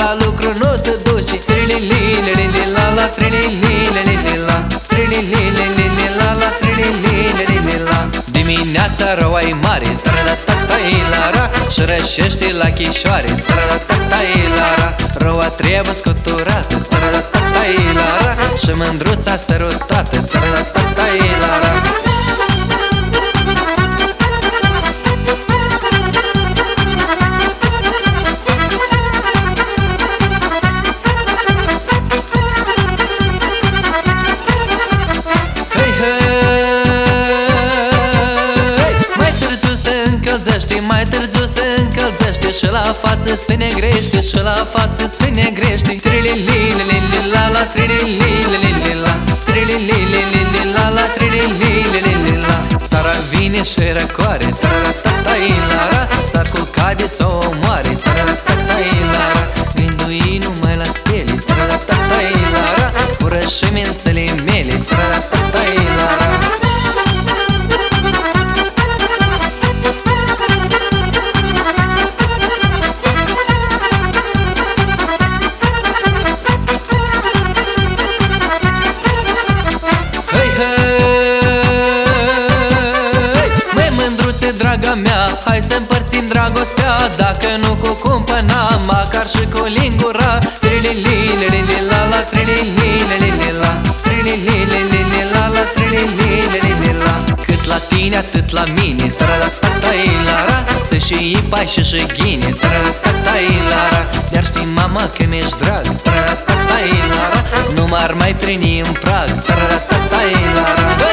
la lucru nu se duce. Trilililililila, trililililila, trililililila, trililililila. Dimineața roa-i mare, tara-da-ta-ta-i-lara, și rășește la chișoare, tara-da-ta-ta-i-lara. Roa trebuie scuturată, tara-da-ta-ta-i-lara, și mândruța sărutată, tara-da-ta-ta-i-lara. Mai târziu se încălzește și la față se negrește, și la față se negrește. Trililililila, trililililila, trililililila, trililililila. Sara vine și răcoare, tara-ta-ta-i-lara, s-ar culca de s-o omoare, tara-ta-ta-i-lara. Gândui numai la stele, tara-ta-ta-i-lara, cu rășimințele mele, tara-ta-ta-i-lara. Draga mea, hai să împărțim dragostea, dacă nu cu cumpăna, măcar și cu lingura. Trililililila, trililililila, trililililila, trililililila. Cât la tine, atât la mine, tara-da-ta-ta-i-lara, să și ipai și ghine, tara-da-ta-ta-i-lara. Dar știi, mama, că mi-ești drag, tara-da-ta-ta-i-lara, nu m-ar mai primi în prag, tara-da-ta-ta-i-lara.